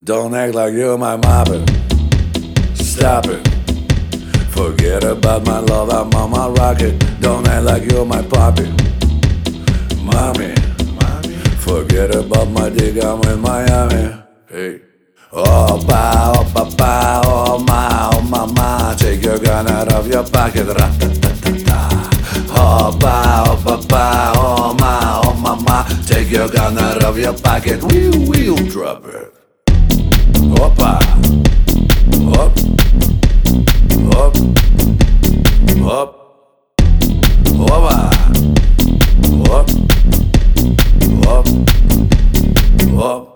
Don't act like you're my mama. Stop it. Forget about my love, I'm on my rocket. Don't act like you're my poppy. Mommy, forget about my dick, I'm in Miami. Hey. Oh, pa, oh, ma, take your gun out of your pocket. Ra-ta-ta-ta-ta. Oh, pa, oh, ma, take your gun out of your pocket. We'll drop it. Opa, hop, hop, hop, opa, hop, hop, hop.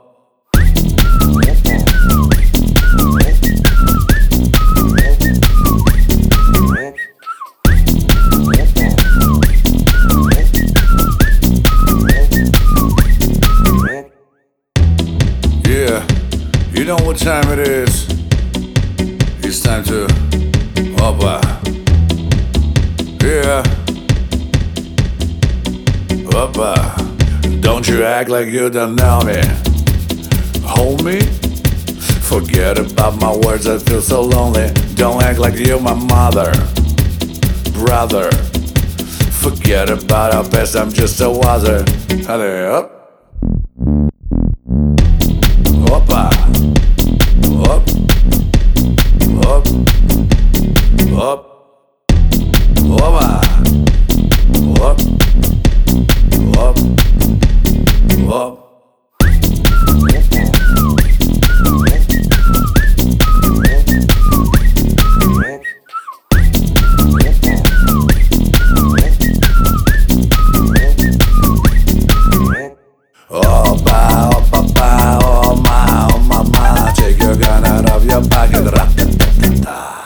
Yeah, you know what time it is? It's time to Opa. Yeah, Opa. Don't you act like you don't know me, homie. Forget about my words, I feel so lonely. Don't act like you're my mother, brother. Forget about our past, I'm just a wazzer. Hurry up. Opa, hop, hop, hop, opa, hop, hop, hop. Take your gun out of your pocket. Ra-ta-ta-ta-ta.